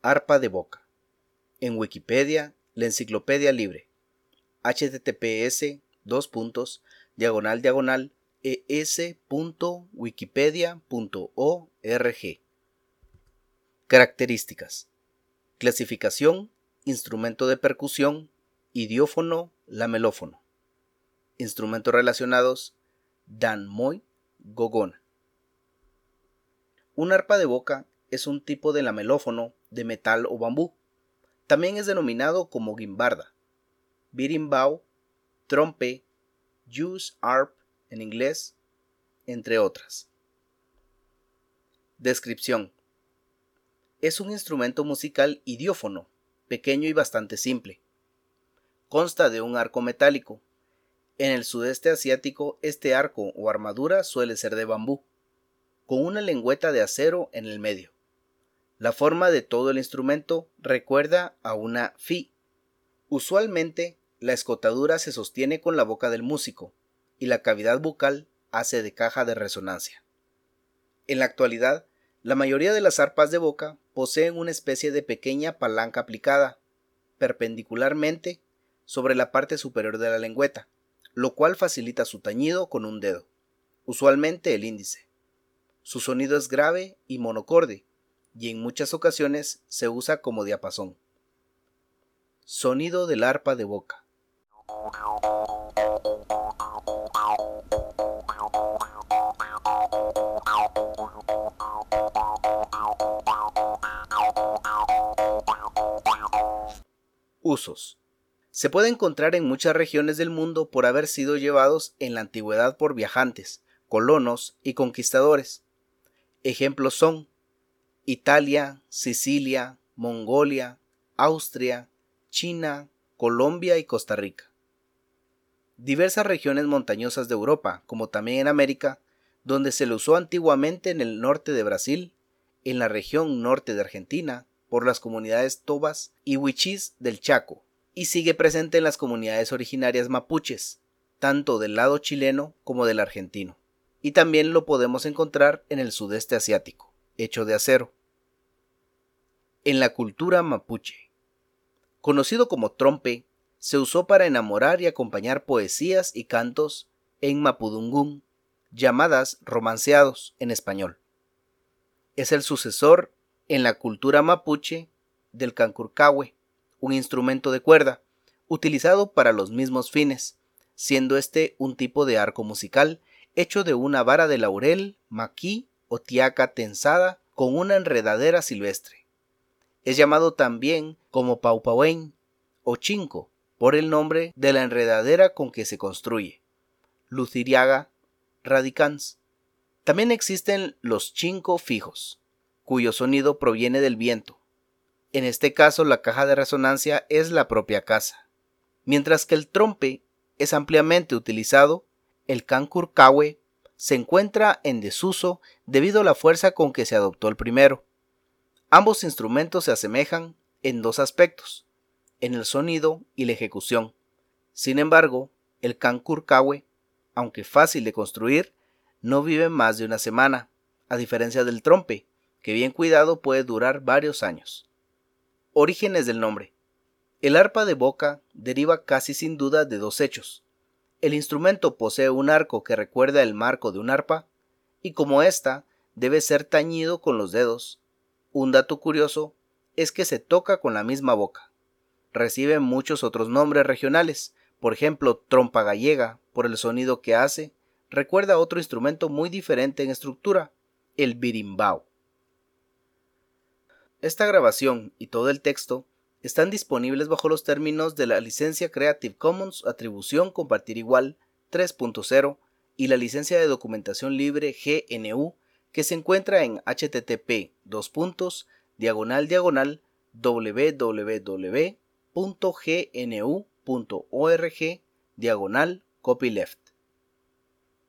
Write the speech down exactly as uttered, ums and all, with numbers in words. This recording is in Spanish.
Arpa de boca. En Wikipedia, la enciclopedia libre. https dos puntos diagonal diagonal es.wikipedia.org. Características. Clasificación: instrumento de percusión, idiófono, lamelófono. Instrumentos relacionados: danmoy, gogona. Un arpa de boca es un tipo de lamelófono de metal o bambú. También es denominado como guimbarda, birimbau, trompe, Jew's harp en inglés, entre otras. Descripción: es un instrumento musical idiófono, pequeño y bastante simple. Consta de un arco metálico. En el sudeste asiático, este arco o armadura suele ser de bambú, con una lengüeta de acero en el medio. La forma de todo el instrumento recuerda a una fi. Usualmente, la escotadura se sostiene con la boca del músico y la cavidad bucal hace de caja de resonancia. En la actualidad, la mayoría de las arpas de boca poseen una especie de pequeña palanca aplicada perpendicularmente sobre la parte superior de la lengüeta, lo cual facilita su tañido con un dedo, usualmente el índice. Su sonido es grave y monocorde, y en muchas ocasiones se usa como diapasón. Sonido del arpa de boca. Usos. Se puede encontrar en muchas regiones del mundo por haber sido llevados en la antigüedad por viajantes, colonos y conquistadores. Ejemplos son Italia, Sicilia, Mongolia, Austria, China, Colombia y Costa Rica. Diversas regiones montañosas de Europa, como también en América, donde se lo usó antiguamente en el norte de Brasil, en la región norte de Argentina, por las comunidades tobas y huichís del Chaco, y sigue presente en las comunidades originarias mapuches, tanto del lado chileno como del argentino, y también lo podemos encontrar en el sudeste asiático, hecho de acero. En la cultura mapuche. Conocido como trompe, se usó para enamorar y acompañar poesías y cantos en mapudungún, llamadas romanceados en español. Es el sucesor en la cultura mapuche del cancurcahue, un instrumento de cuerda, utilizado para los mismos fines, siendo este un tipo de arco musical hecho de una vara de laurel, maquí o tiaca tensada con una enredadera silvestre. Es llamado también como paupahuén o chinco, por el nombre de la enredadera con que se construye, Luciriaga radicans. También existen los chinco fijos, cuyo sonido proviene del viento. En este caso, la caja de resonancia es la propia casa. Mientras que el trompe es ampliamente utilizado, el cancurcahue se encuentra en desuso debido a la fuerza con que se adoptó el primero. Ambos instrumentos se asemejan en dos aspectos, en el sonido y la ejecución. Sin embargo, el cancurcahue, aunque fácil de construir, no vive más de una semana, a diferencia del trompe, que bien cuidado puede durar varios años. Orígenes del nombre. El arpa de boca deriva casi sin duda de dos hechos. El instrumento posee un arco que recuerda el marco de un arpa, y como ésta debe ser tañido con los dedos. Un dato curioso es que se toca con la misma boca. Recibe muchos otros nombres regionales, por ejemplo, trompa gallega, por el sonido que hace, recuerda a otro instrumento muy diferente en estructura, el birimbau. Esta grabación y todo el texto están disponibles bajo los términos de la licencia Creative Commons Atribución Compartir Igual tres punto cero y la licencia de documentación libre G N U, que se encuentra en http dos puntos diagonal diagonal www punto g n u punto org diagonal copyleft.